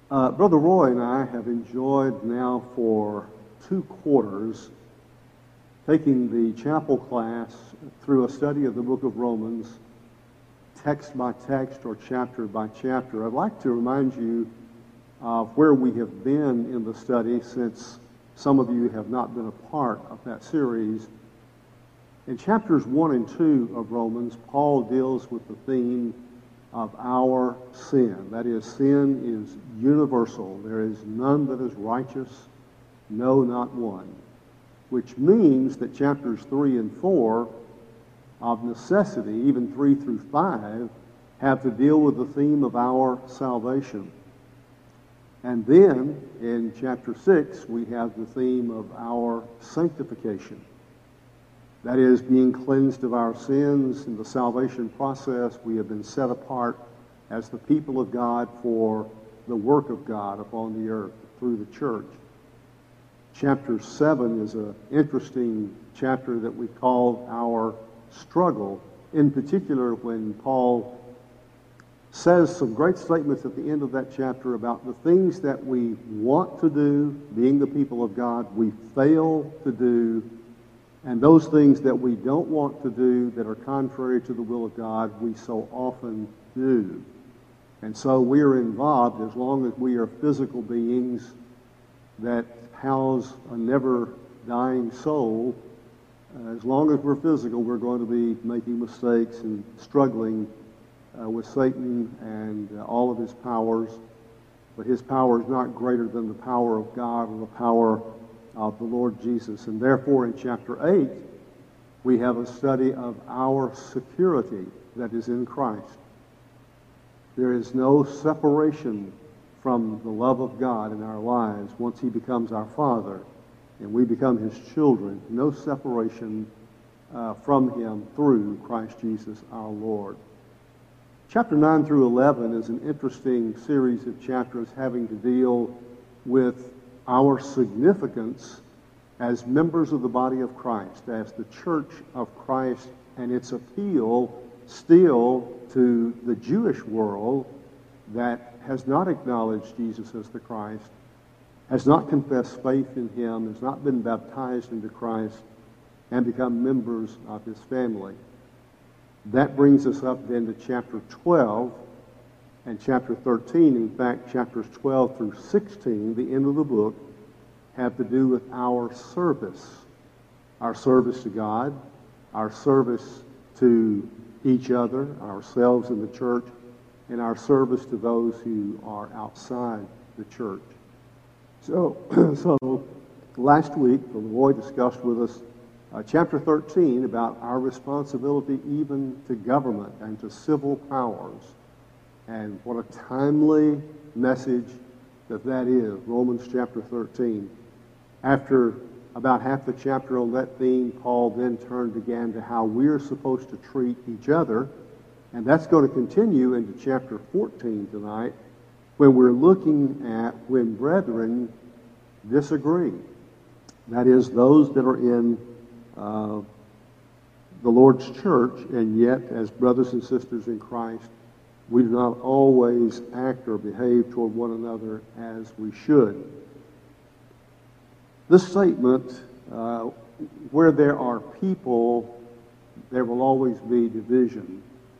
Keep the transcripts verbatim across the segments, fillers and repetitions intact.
Uh, Brother Roy and I have enjoyed now for two quarters taking the chapel class through a study of the book of Romans, text by text or chapter by chapter. I'd like to remind you of where we have been in the study, since some of you have not been a part of that series. In chapters one and two of Romans, Paul deals with the theme of our sin. That is, sin is universal. There is none that is righteous, no, not one. Which means that chapters three and four, of necessity, even three through five, have to deal with the theme of our salvation. And then, in chapter six, we have the theme of our sanctification. That is, being cleansed of our sins. In the salvation process, we have been set apart as the people of God for the work of God upon the earth through the church. Chapter seven is an interesting chapter that we call our struggle, in particular when Paul says some great statements at the end of that chapter about the things that we want to do, being the people of God, we fail to do, and those things that we don't want to do that are contrary to the will of God, we so often do. And so we are involved, as long as we are physical beings that house a never-dying soul. Uh, as long as we're physical, we're going to be making mistakes and struggling uh, with Satan and uh, all of his powers. But his power is not greater than the power of God or the power of the Lord Jesus. And therefore, in chapter eight, we have a study of our security that is in Christ. There is no separation from the love of God in our lives once he becomes our Father and we become his children. No separation uh, from him through Christ Jesus our Lord. Chapter nine through eleven is an interesting series of chapters having to deal with our significance as members of the body of Christ, as the church of Christ, and its appeal still to the Jewish world that has not acknowledged Jesus as the Christ, has not confessed faith in him, has not been baptized into Christ, and become members of his family. That brings us up then to chapter twelve and chapter thirteen. In fact, chapters twelve through sixteen, the end of the book, have to do with our service. Our service to God, our service to each other, ourselves in the church, and our service to those who are outside the church. So, so last week, Brother Roy discussed with us uh, chapter thirteen about our responsibility even to government and to civil powers. And what a timely message that that is, Romans chapter thirteen. After about half the chapter on that theme, Paul then turned again to how we're supposed to treat each other. And that's going to continue into chapter fourteen tonight, when we're looking at when brethren disagree. That is, those that are in uh, the Lord's church, and yet as brothers and sisters in Christ, we do not always act or behave toward one another as we should. This statement, uh, where there are people, there will always be division,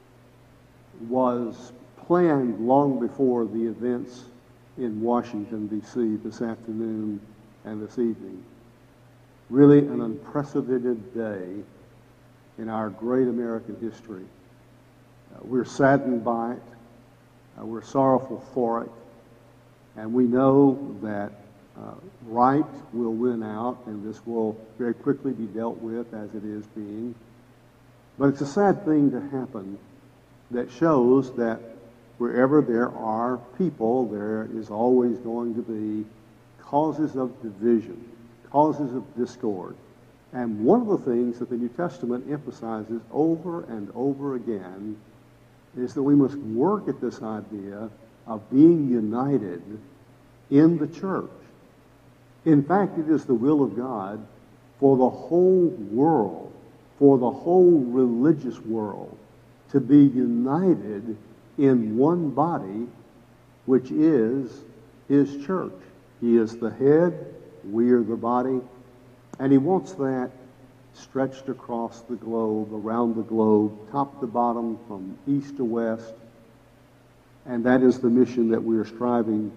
was planned long before the events in Washington, D C this afternoon and this evening. Really an unprecedented day in our great American history. Uh, we're saddened by it. Uh, we're sorrowful for it. And we know that uh, right will win out, and this will very quickly be dealt with as it is being. But it's a sad thing to happen that shows that wherever there are people, there is always going to be causes of division, causes of discord. And one of the things that the New Testament emphasizes over and over again is that we must work at this idea of being united in the church. In fact, it is the will of God for the whole world, for the whole religious world, to be united in one body, which is his church. He is the head, we are the body, and he wants that stretched across the globe, around the globe, top to bottom, from east to west. And that is the mission that we are striving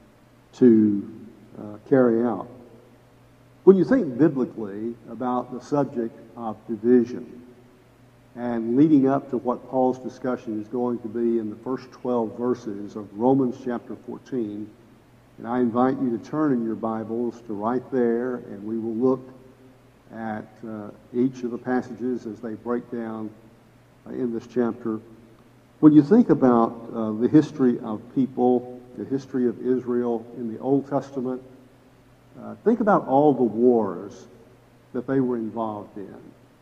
to uh, carry out. When you think biblically about the subject of division, and leading up to what Paul's discussion is going to be in the first twelve verses of Romans chapter fourteen, and I invite you to turn in your Bibles to right there, and we will look at uh, each of the passages as they break down uh, in this chapter. When you think about uh, the history of people, the history of Israel in the Old Testament, uh, think about all the wars that they were involved in.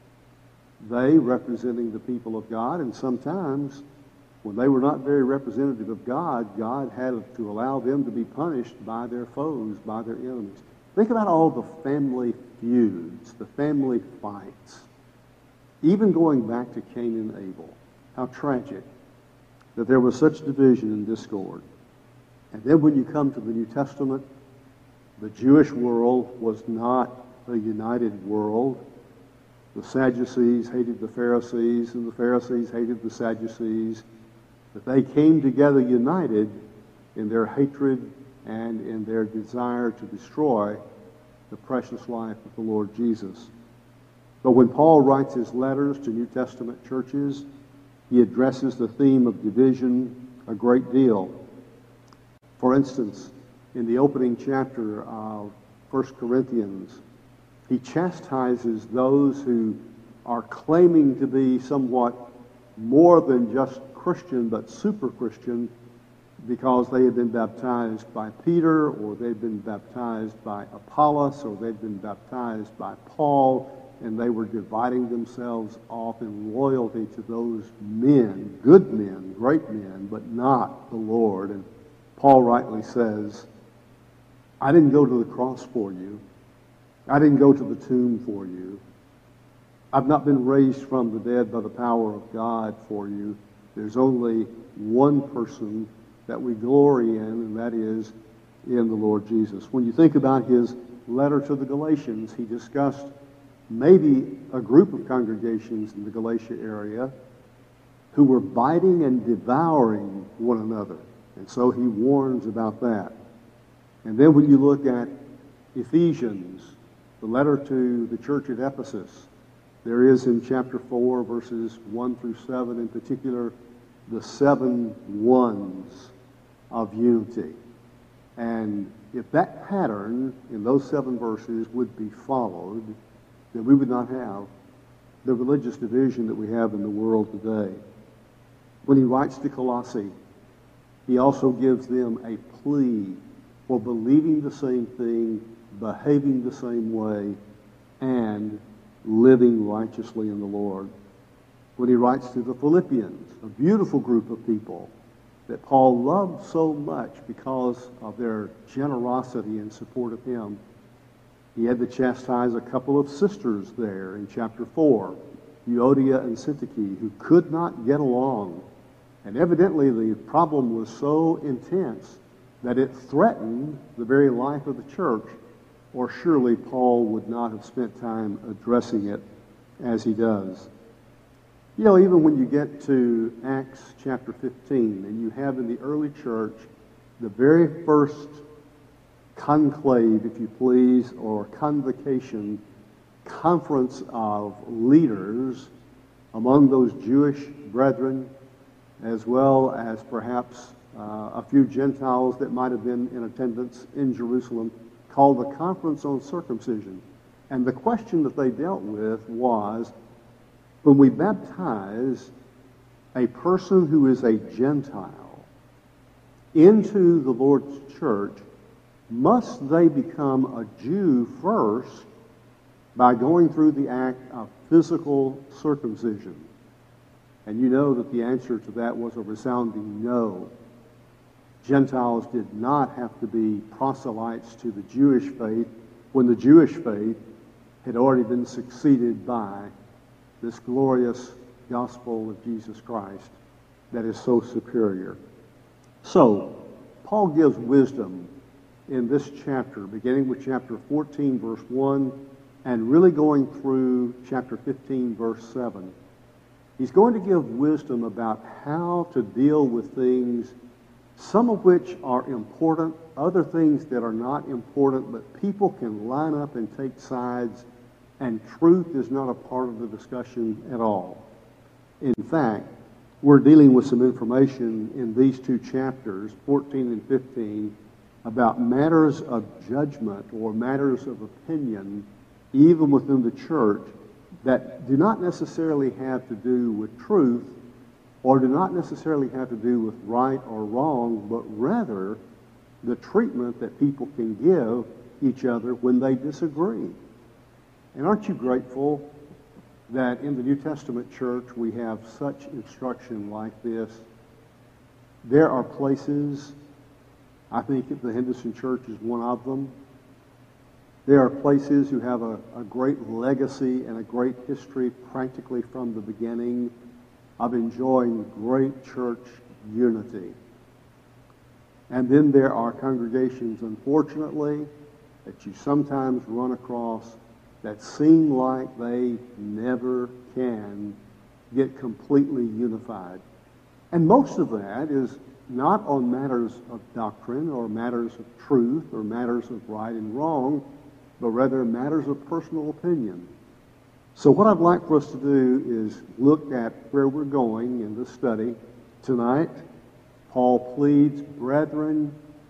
They representing the people of God, and sometimes when they were not very representative of God, God had to allow them to be punished by their foes, by their enemies. Think about all the family feuds, the family fights, even going back to Cain and Abel. How tragic that there was such division and discord. And then when you come to the New Testament, the Jewish world was not a united world. The Sadducees hated the Pharisees, and the Pharisees hated the Sadducees. But they came together united in their hatred and in their desire to destroy the precious life of the Lord Jesus. But when Paul writes his letters to New Testament churches, he addresses the theme of division a great deal. For instance, in the opening chapter of First Corinthians, he chastises those who are claiming to be somewhat more than just Christian, but super Christian, because they had been baptized by Peter, or they'd been baptized by Apollos, or they'd been baptized by Paul, and they were dividing themselves off in loyalty to those men, good men, great men, but not the Lord. And Paul rightly says, I didn't go to the cross for you. I didn't go to the tomb for you. I've not been raised from the dead by the power of God for you. There's only one person that we glory in, and that is in the Lord Jesus. When you think about his letter to the Galatians, he discussed maybe a group of congregations in the Galatia area who were biting and devouring one another. And so he warns about that. And then when you look at Ephesians, the letter to the church at Ephesus, there is in chapter four, verses one through seven in particular, the seven ones of unity. And if that pattern in those seven verses would be followed, then we would not have the religious division that we have in the world today. When he writes to Colossae, he also gives them a plea for believing the same thing, behaving the same way, and living righteously in the Lord. When he writes to the Philippians, a beautiful group of people that Paul loved so much because of their generosity and support of him, he had to chastise a couple of sisters there in chapter four, Euodia and Syntyche, who could not get along. And evidently the problem was so intense that it threatened the very life of the church, or surely Paul would not have spent time addressing it as he does. You know, even when you get to Acts chapter fifteen, and you have in the early church the very first conclave, if you please, or convocation, conference of leaders among those Jewish brethren, as well as perhaps uh, a few Gentiles that might have been in attendance in Jerusalem, called the Conference on Circumcision. And the question that they dealt with was, when we baptize a person who is a Gentile into the Lord's church, must they become a Jew first by going through the act of physical circumcision? And you know that the answer to that was a resounding no. Gentiles did not have to be proselytes to the Jewish faith when the Jewish faith had already been succeeded by this glorious gospel of Jesus Christ that is so superior. So, Paul gives wisdom in this chapter, beginning with chapter fourteen, verse one, and really going through chapter fifteen, verse seven. He's going to give wisdom about how to deal with things, some of which are important, other things that are not important, but people can line up and take sides, and truth is not a part of the discussion at all. In fact, we're dealing with some information in these two chapters, fourteen and fifteen, about matters of judgment or matters of opinion, even within the church, that do not necessarily have to do with truth or do not necessarily have to do with right or wrong, but rather the treatment that people can give each other when they disagree. And aren't you grateful that in the New Testament church we have such instruction like this? There are places, I think the Henderson Church is one of them. There are places who have a, a great legacy and a great history practically from the beginning of enjoying great church unity. And then there are congregations, unfortunately, that you sometimes run across that seem like they never can get completely unified. And most of that is not on matters of doctrine or matters of truth or matters of right and wrong, but rather matters of personal opinion. So what I'd like for us to do is look at where we're going in this study tonight. Paul pleads, brethren,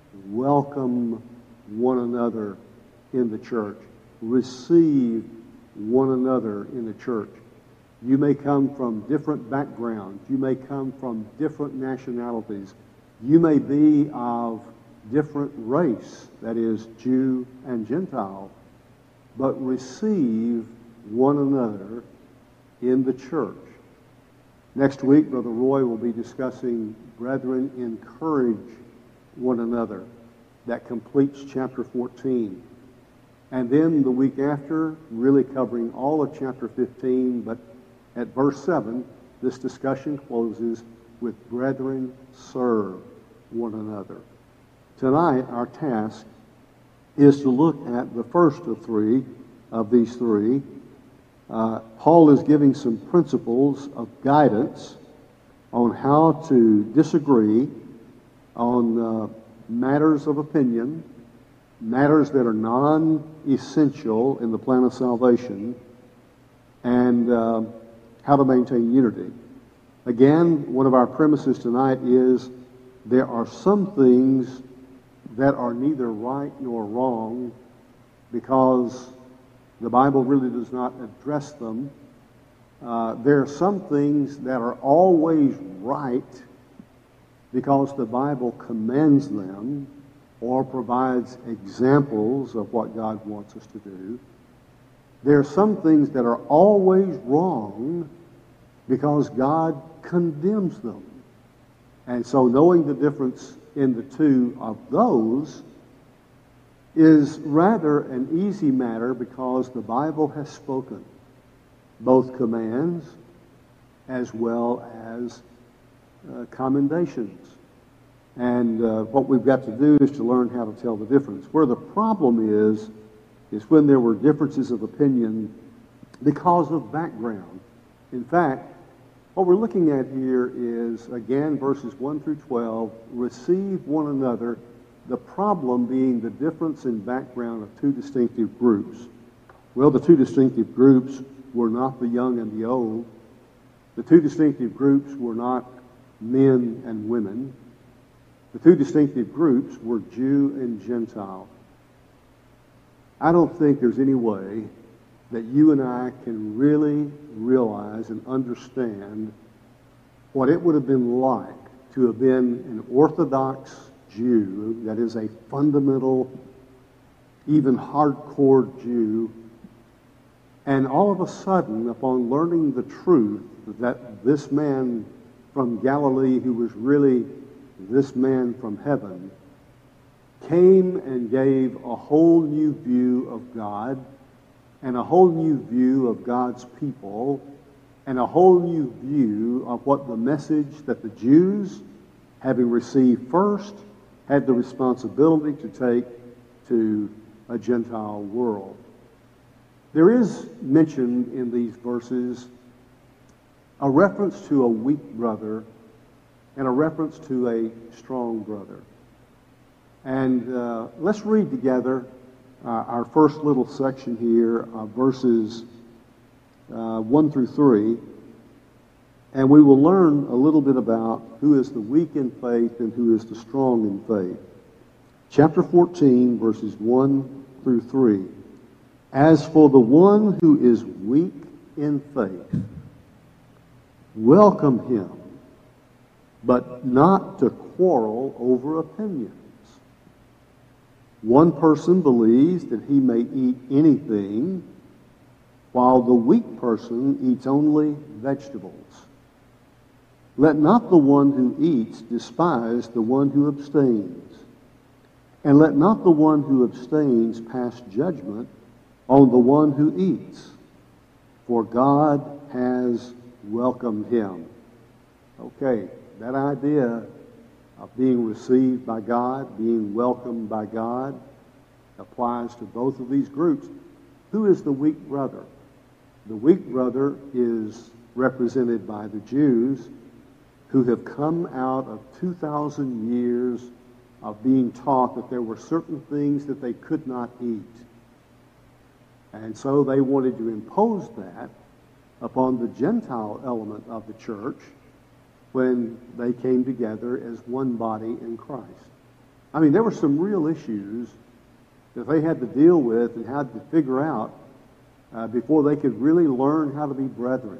welcome one another in the church. Receive one another in the church. You may come from different backgrounds. You may come from different nationalities. You may be of different race, that is, Jew and Gentile, but receive one another in the church. Next week, Brother Roy will be discussing, brethren, encourage one another. That completes chapter fourteen. And then the week after, really covering all of chapter fifteen, but at verse seven, this discussion closes with, brethren, serve one another. Tonight, our task is to look at the first of three, of these three. Uh, Paul is giving some principles of guidance on how to disagree on uh, matters of opinion, matters that are non-essential in the plan of salvation, and uh, how to maintain unity. Again, one of our premises tonight is there are some things that are neither right nor wrong because the Bible really does not address them. Uh, there are some things that are always right because the Bible commands them or provides examples of what God wants us to do. There are some things that are always wrong because God condemns them. And so knowing the difference in the two of those is rather an easy matter because the Bible has spoken both commands as well as uh, commendations. And uh, what we've got to do is to learn how to tell the difference. Where the problem is, is when there were differences of opinion because of background. In fact, what we're looking at here is, again, verses one through twelve, receive one another, the problem being the difference in background of two distinctive groups. Well, the two distinctive groups were not the young and the old. The two distinctive groups were not men and women. The two distinctive groups were Jew and Gentile. I don't think there's any way that you and I can really realize and understand what it would have been like to have been an Orthodox Jew, that is a fundamental, even hardcore Jew, and all of a sudden, upon learning the truth that this man from Galilee, who was really this man from heaven, came and gave a whole new view of God, and a whole new view of God's people, and a whole new view of what the message that the Jews, having received first, had the responsibility to take to a Gentile world. There is mentioned in these verses a reference to a weak brother and a reference to a strong brother. And uh, let's read together uh, our first little section here, uh, verses uh, one through three, and we will learn a little bit about who is the weak in faith and who is the strong in faith. Chapter fourteen, verses one through three. As for the one who is weak in faith, welcome him, but not to quarrel over opinions. One person believes that he may eat anything, while the weak person eats only vegetables. Let not the one who eats despise the one who abstains, and let not the one who abstains pass judgment on the one who eats, for God has welcomed him. Okay, that idea of being received by God, being welcomed by God, applies to both of these groups. Who is the weak brother? The weak brother is represented by the Jews who have come out of two thousand years of being taught that there were certain things that they could not eat. And so they wanted to impose that upon the Gentile element of the church when they came together as one body in Christ. I mean, there were some real issues that they had to deal with and had to figure out uh, before they could really learn how to be brethren.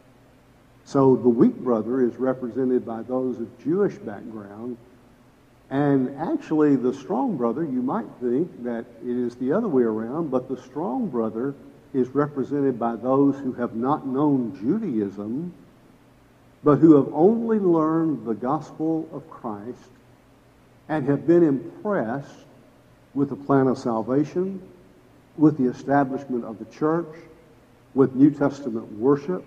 So the weak brother is represented by those of Jewish background, and actually the strong brother, you might think that it is the other way around, but the strong brother is represented by those who have not known Judaism, but who have only learned the gospel of Christ and have been impressed with the plan of salvation, with the establishment of the church, with New Testament worship,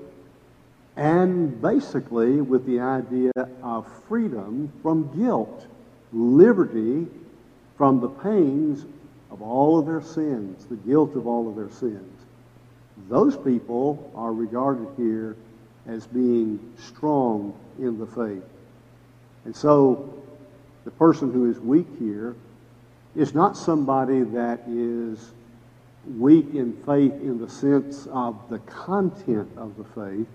and basically with the idea of freedom from guilt, liberty from the pains of all of their sins, the guilt of all of their sins. Those people are regarded here as being strong in the faith. And so the person who is weak here is not somebody that is weak in faith in the sense of the content of the faith.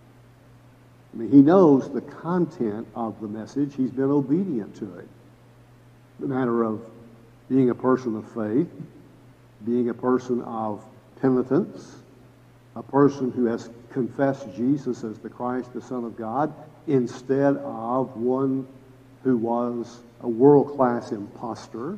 I mean, he knows the content of the message. He's been obedient to it. The matter of being a person of faith, being a person of penitence, a person who has confessed Jesus as the Christ, the Son of God, instead of one who was a world-class imposter,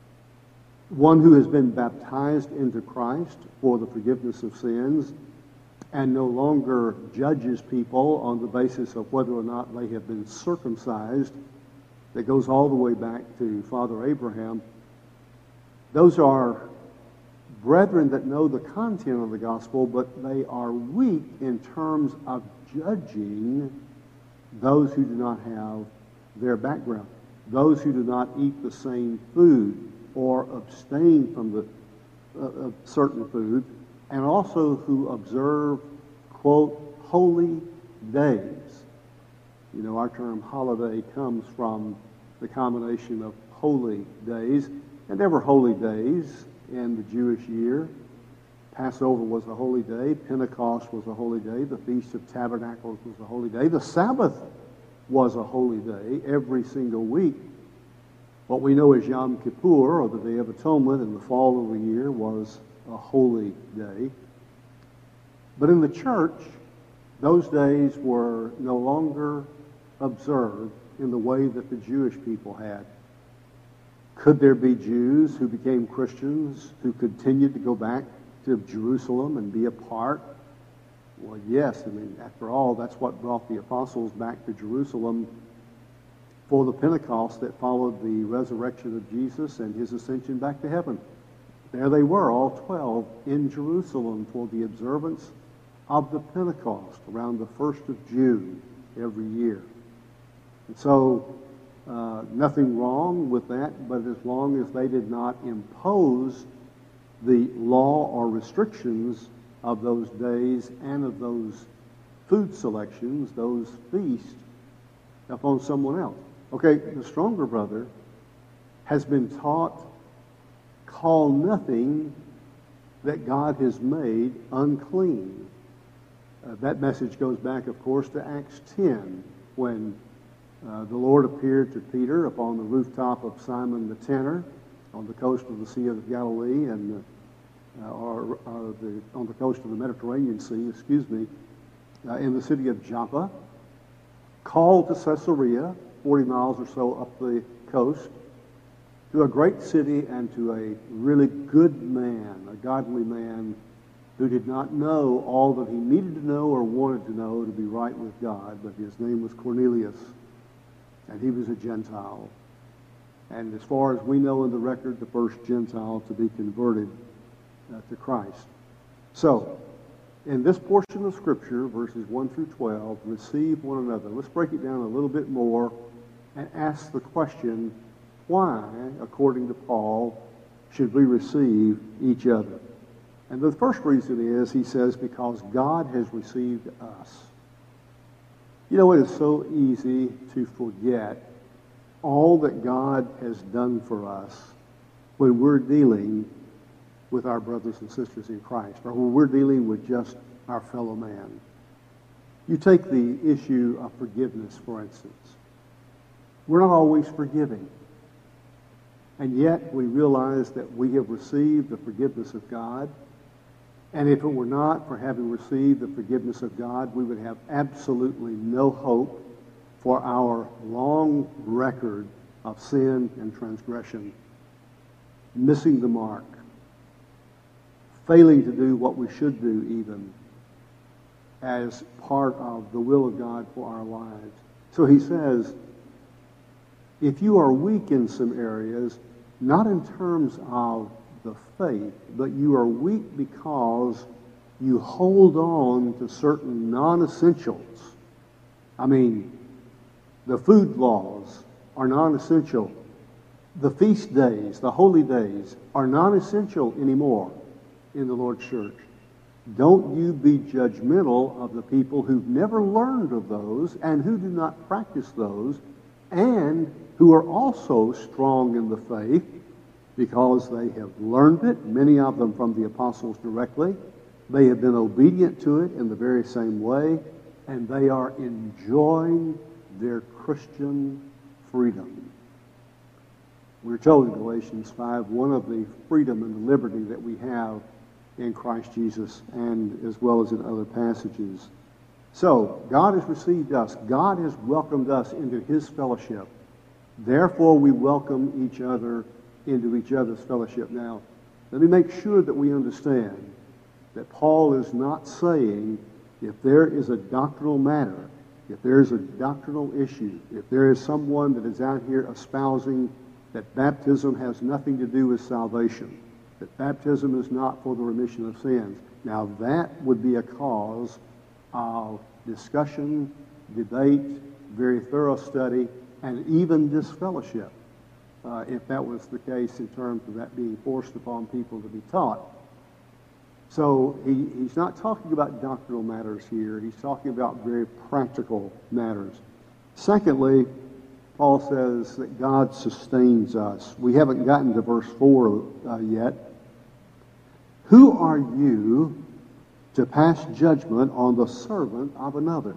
one who has been baptized into Christ for the forgiveness of sins and no longer judges people on the basis of whether or not they have been circumcised. That goes all the way back to Father Abraham. Those are brethren that know the content of the gospel, but they are weak in terms of judging those who do not have their background, those who do not eat the same food or abstain from the uh, certain food, and also who observe, quote, holy days. You know, our term holiday comes from the combination of holy days, and there were holy days in the Jewish year. Passover was a holy day. Pentecost was a holy day. The Feast of Tabernacles was a holy day. The Sabbath was a holy day every single week. What we know as Yom Kippur, or the Day of Atonement, in the fall of the year was a holy day. But in the church, those days were no longer observed in the way that the Jewish people had. Could there be Jews who became Christians who continued to go back to Jerusalem and be a part? Well, yes. I mean, after all, that's what brought the apostles back to Jerusalem for the Pentecost that followed the resurrection of Jesus and his ascension back to heaven. There they were, all twelve, in Jerusalem for the observance of the Pentecost around the first of June every year. And so Uh, nothing wrong with that, but as long as they did not impose the law or restrictions of those days and of those food selections, those feasts, upon someone else. Okay, the stronger brother has been taught, call nothing that God has made unclean. Uh, that message goes back, of course, to Acts ten, when uh, the Lord appeared to Peter upon the rooftop of Simon the tanner on the coast of the Sea of Galilee, and uh, or, or the, on the coast of the Mediterranean Sea, excuse me, uh, in the city of Joppa, called to Caesarea, forty miles or so up the coast, to a great city and to a really good man, a godly man who did not know all that he needed to know or wanted to know to be right with God, but his name was Cornelius, and he was a Gentile. And as far as we know in the record, the first Gentile to be converted uh, to Christ. So, in this portion of Scripture, verses one through twelve, receive one another. Let's break it down a little bit more and ask the question, why, according to Paul, should we receive each other? And the first reason is, he says, because God has received us. You know, it is so easy to forget all that God has done for us when we're dealing with our brothers and sisters in Christ, or when we're dealing with just our fellow man. You take the issue of forgiveness, for instance. We're not always forgiving. And yet we realize that we have received the forgiveness of God. And if it were not for having received the forgiveness of God, we would have absolutely no hope for our long record of sin and transgression, missing the mark, failing to do what we should do even as part of the will of God for our lives. So he says, if you are weak in some areas, not in terms of the faith, but you are weak because you hold on to certain non-essentials. I mean, the food laws are non-essential. The feast days, the holy days, are non-essential anymore in the Lord's church. Don't you be judgmental of the people who've never learned of those and who do not practice those, and who are also strong in the faith because they have learned it, many of them from the apostles directly. They have been obedient to it in the very same way, and they are enjoying their Christian freedom. We're told in Galatians five, one of the freedom and the liberty that we have in Christ Jesus, and as well as in other passages. So, God has received us. God has welcomed us into his fellowship. Therefore, we welcome each other into each other's fellowship. Now, let me make sure that we understand that Paul is not saying if there is a doctrinal matter, if there is a doctrinal issue, if there is someone that is out here espousing that baptism has nothing to do with salvation, that baptism is not for the remission of sins. Now, that would be a cause of discussion, debate, very thorough study, and even disfellowship, uh, if that was the case in terms of that being forced upon people to be taught. So he, he's not talking about doctrinal matters here. He's talking about very practical matters. Secondly, Paul says that God sustains us. We haven't gotten to verse four uh, yet. Who are you to pass judgment on the servant of another?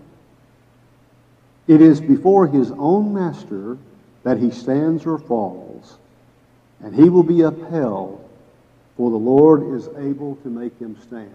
It is before his own master that he stands or falls, and he will be upheld, for the Lord is able to make him stand.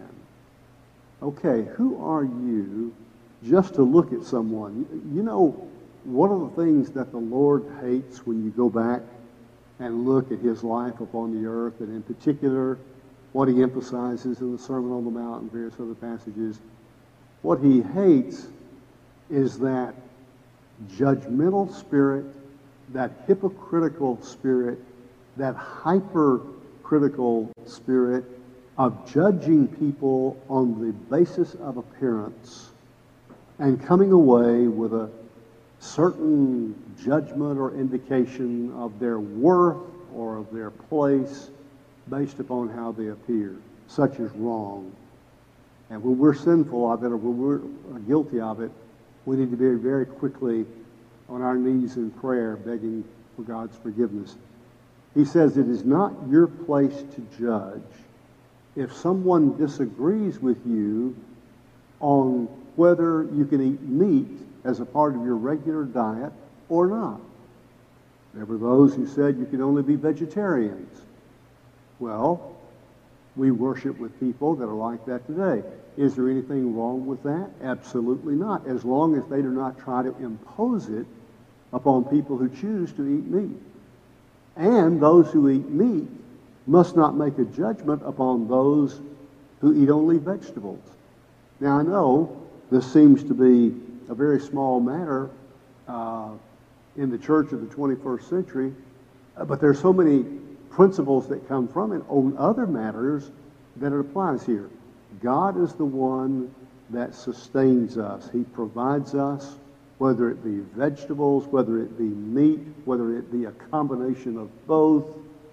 Okay, who are you just to look at someone? You know, one of the things that the Lord hates when you go back and look at his life upon the earth, and in particular, what he emphasizes in the Sermon on the Mount and various other passages, what he hates is that judgmental spirit, that hypocritical spirit, that hypercritical spirit of judging people on the basis of appearance and coming away with a certain judgment or indication of their worth or of their place based upon how they appear. Such is wrong. And when we're sinful of it, or when we're guilty of it, we need to be very quickly on our knees in prayer, begging for God's forgiveness. He says it is not your place to judge. If someone disagrees with you on whether you can eat meat as a part of your regular diet or not. There were those who said you could only be vegetarians. Well, we worship with people that are like that today. Is there anything wrong with that? Absolutely not, as long as they do not try to impose it upon people who choose to eat meat. And those who eat meat must not make a judgment upon those who eat only vegetables. Now, I know this seems to be a very small matter uh, in the church of the twenty-first century, uh, but there are so many principles that come from it on other matters that it applies here. God is the one that sustains us. He provides us, whether it be vegetables, whether it be meat, whether it be a combination of both.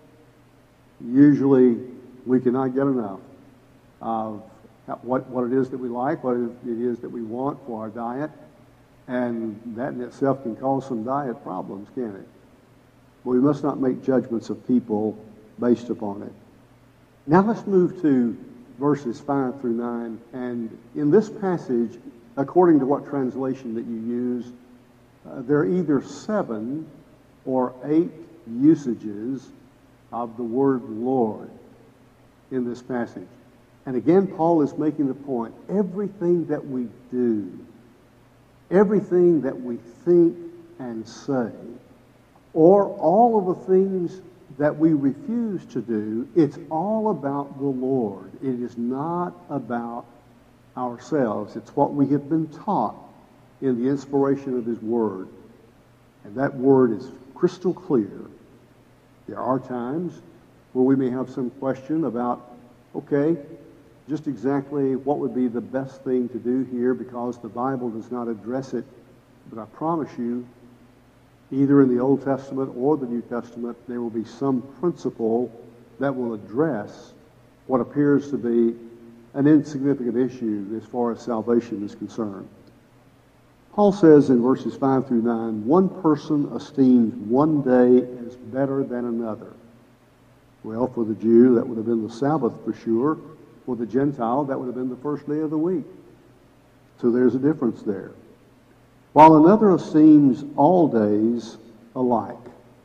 Usually we cannot get enough of what, what it is that we like, what it is that we want for our diet, and that in itself can cause some diet problems, can't it? But we must not make judgments of people based upon it. Now let's move to verses five through nine, and in this passage, according to what translation that you use, uh, there are either seven or eight usages of the word Lord in this passage. And again, Paul is making the point, everything that we do, everything that we think and say, or all of the things that we refuse to do, it's all about the Lord. It is not about ourselves. It's what we have been taught in the inspiration of His Word. And that Word is crystal clear. There are times where we may have some question about, okay, just exactly what would be the best thing to do here because the Bible does not address it. But I promise you, either in the Old Testament or the New Testament, there will be some principle that will address what appears to be an insignificant issue as far as salvation is concerned. Paul says in verses five through nine, one person esteems one day as better than another. Well, for the Jew, that would have been the Sabbath for sure. For the Gentile, that would have been the first day of the week. So there's a difference there. While another esteems all days alike.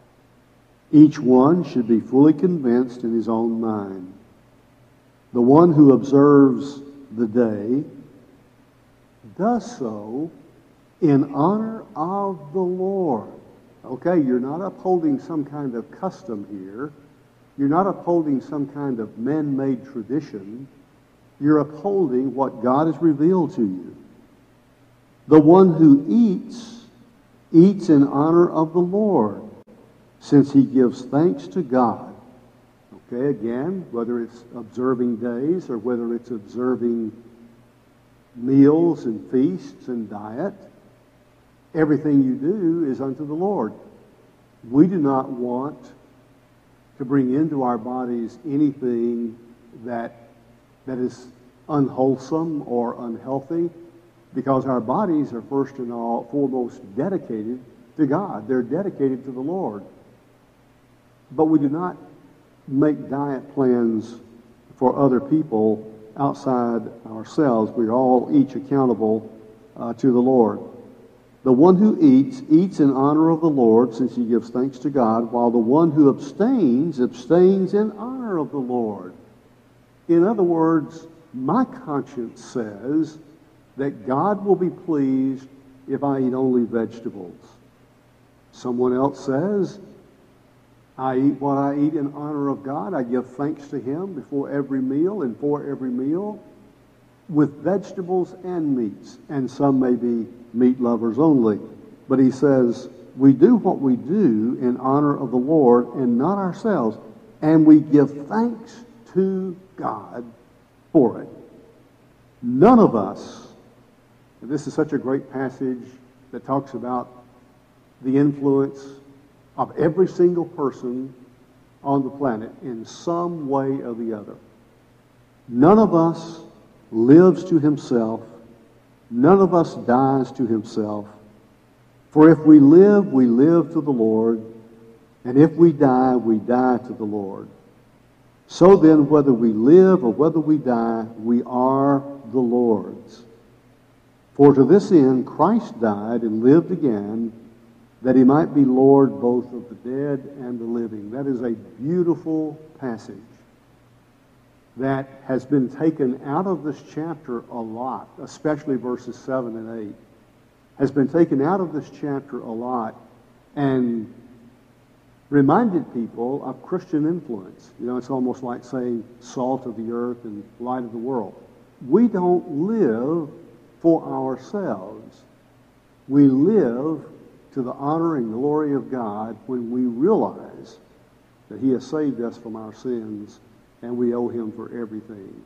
Each one should be fully convinced in his own mind. The one who observes the day does so in honor of the Lord. Okay, you're not upholding some kind of custom here. You're not upholding some kind of man-made tradition. You're upholding what God has revealed to you. The one who eats, eats in honor of the Lord, since he gives thanks to God. Okay, again, whether it's observing days or whether it's observing meals and feasts and diet, everything you do is unto the Lord. We do not want to bring into our bodies anything that that is unwholesome or unhealthy, because our bodies are first and all foremost dedicated to God. They're dedicated to the Lord. But we do not make diet plans for other people outside ourselves. We're all each accountable uh, to the Lord. The one who eats, eats in honor of the Lord, since he gives thanks to God, while the one who abstains, abstains in honor of the Lord. In other words, my conscience says that God will be pleased if I eat only vegetables. Someone else says, I eat what I eat in honor of God. I give thanks to Him before every meal and for every meal with vegetables and meats. And some may be meat lovers only. But he says, we do what we do in honor of the Lord and not ourselves. And we give thanks to God for it. None of us, and this is such a great passage that talks about the influence of every single person on the planet in some way or the other. None of us lives to himself. None of us dies to himself. For if we live, we live to the Lord, and if we die, we die to the Lord. So then, whether we live or whether we die, we are the Lord's. For to this end Christ died and lived again, that he might be Lord both of the dead and the living. That is a beautiful passage that has been taken out of this chapter a lot, especially verses seven and eight, has been taken out of this chapter a lot and reminded people of Christian influence. You know, it's almost like saying salt of the earth and light of the world. We don't live for ourselves. We live to the honor and glory of God when we realize that he has saved us from our sins and we owe him for everything.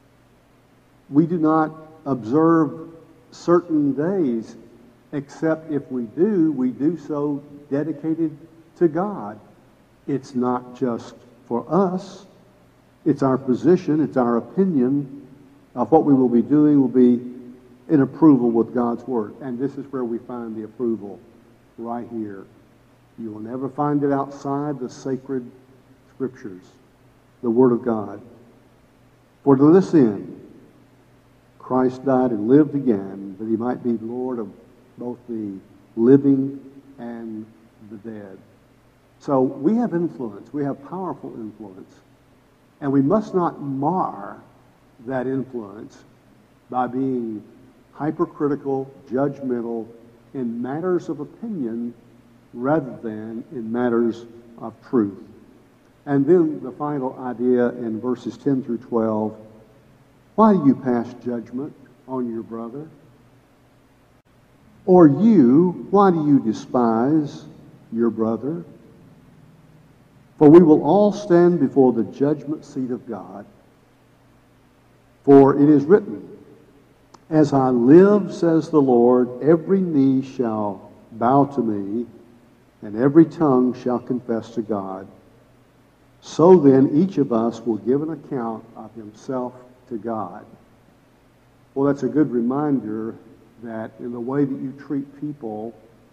We do not observe certain days, except if we do, we do so dedicated to God. It's not just for us. It's our position, it's our opinion of what we will be doing will be in approval with God's Word. And this is where we find the approval, right here. You will never find it outside the sacred Scriptures, the Word of God. For to this end, Christ died and lived again, that he might be Lord of both the living and the dead. So we have influence. We have powerful influence. And we must not mar that influence by being hypercritical, judgmental in matters of opinion rather than in matters of truth. And then the final idea in verses ten through twelve, why do you pass judgment on your brother? Or you, why do you despise your brother? For we will all stand before the judgment seat of God. For it is written, as I live, says the Lord, every knee shall bow to me, and every tongue shall confess to God. So then each of us will give an account of himself to God. Well, that's a good reminder that in the way that you treat people,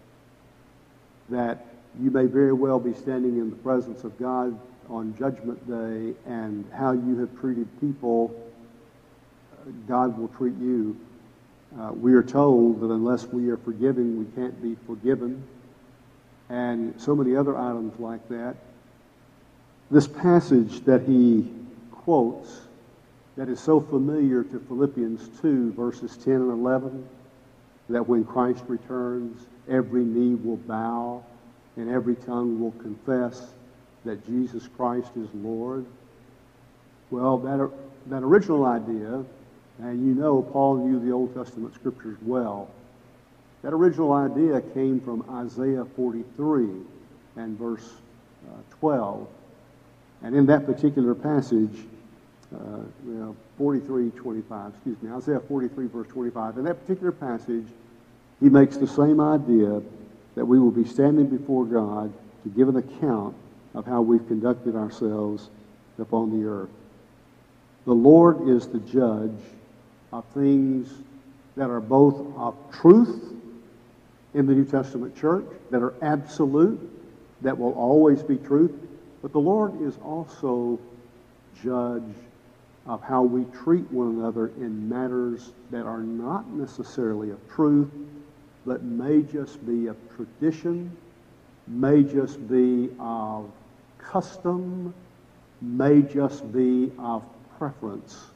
that you may very well be standing in the presence of God on Judgment Day, and how you have treated people, God will treat you. Uh, we are told that unless we are forgiving, we can't be forgiven, and so many other items like that. This passage that he quotes, that is so familiar to Philippians two, verses ten and eleven, that when Christ returns, every knee will bow and every tongue will confess that Jesus Christ is Lord. Well, that, that original idea, and you know Paul knew the Old Testament Scriptures well, that original idea came from Isaiah forty-three and verse uh, twelve. And in that particular passage, uh, you know, forty-three twenty-five, excuse me, Isaiah forty-three verse twenty-five, in that particular passage, he makes the same idea that we will be standing before God to give an account of how we've conducted ourselves upon the earth. The Lord is the judge of things that are both of truth in the New Testament church, that are absolute, that will always be truth, but the Lord is also judge of how we treat one another in matters that are not necessarily of truth, but may just be of tradition, may just be of custom, may just be of preference.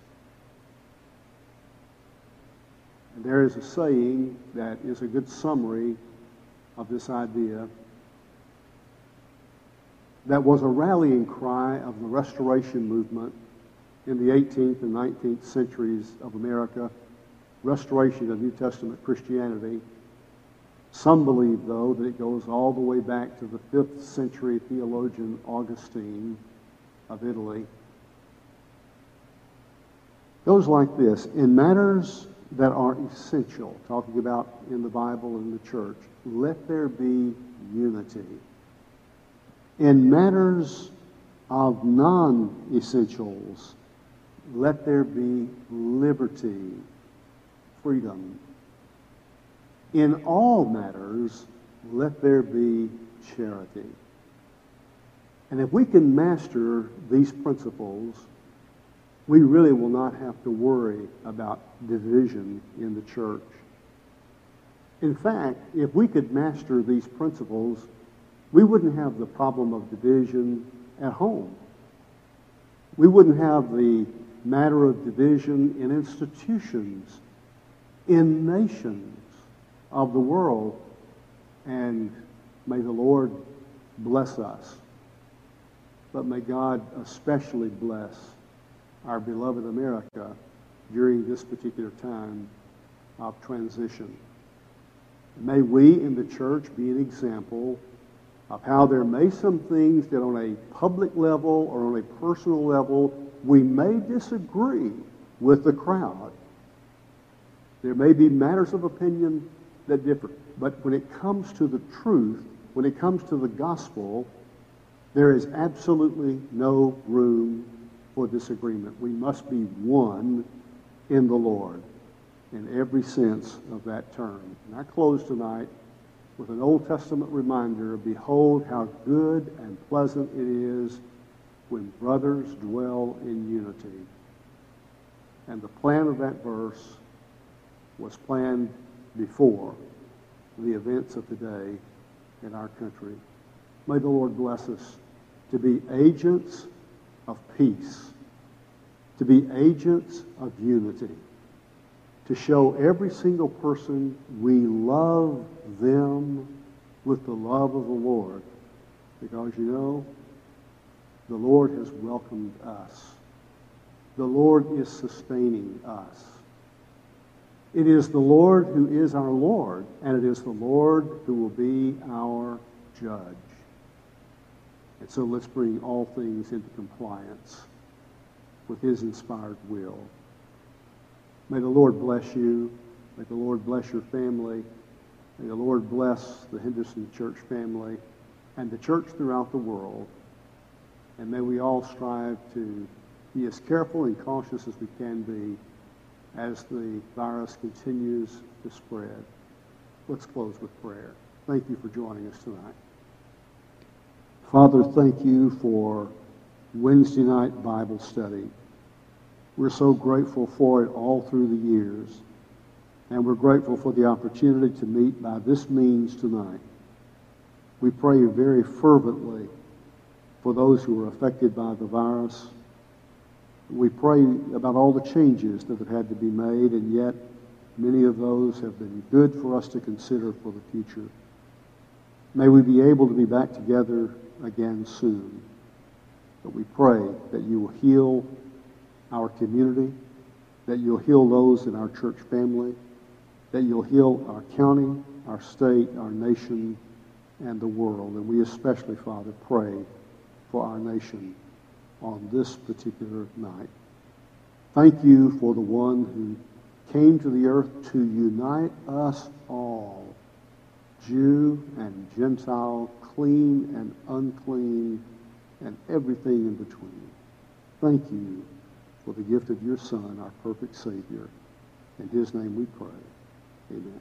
And there is a saying that is a good summary of this idea, that was a rallying cry of the Restoration movement in the eighteenth and nineteenth centuries of America, restoration of New Testament Christianity. Some believe, though, that it goes all the way back to the fifth century theologian Augustine of Italy. It goes like this: in matters that are essential, talking about in the Bible and the church, let there be unity. In matters of non-essentials, let there be liberty, freedom. In all matters, let there be charity. And if we can master these principles, we really will not have to worry about division in the church. In fact, if we could master these principles, we wouldn't have the problem of division at home. We wouldn't have the matter of division in institutions, in nations of the world. And may the Lord bless us. But may God especially bless our beloved America during this particular time of transition. May we in the church be an example of how there may some things that on a public level or on a personal level we may disagree with the crowd. There may be matters of opinion that differ. But when it comes to the truth, when it comes to the gospel, there is absolutely no room for disagreement. We must be one in the Lord in every sense of that term. And I close tonight with an Old Testament reminder, behold how good and pleasant it is when brothers dwell in unity. And the plan of that verse was planned before the events of today in our country. May the Lord bless us to be agents of peace, to be agents of unity, to show every single person we love them with the love of the Lord. Because, you know, the Lord has welcomed us. The Lord is sustaining us. It is the Lord who is our Lord, and it is the Lord who will be our judge. And so let's bring all things into compliance with His inspired will. May the Lord bless you. May the Lord bless your family. May the Lord bless the Henderson Church family and the church throughout the world. And may we all strive to be as careful and cautious as we can be as the virus continues to spread. Let's close with prayer. Thank you for joining us tonight. Father, thank you for Wednesday night Bible study. We're so grateful for it all through the years. And we're grateful for the opportunity to meet by this means tonight. We pray very fervently for those who are affected by the virus. We pray about all the changes that have had to be made, and yet many of those have been good for us to consider for the future. May we be able to be back together again soon. But we pray that you will heal our community, that you'll heal those in our church family, that you'll heal our county, our state, our nation, and the world. And we especially, Father, pray for our nation on this particular night. Thank you for the one who came to the earth to unite us all, Jew and Gentile, clean and unclean, and everything in between. Thank you for the gift of your Son, our perfect Savior. In His name we pray. Amen.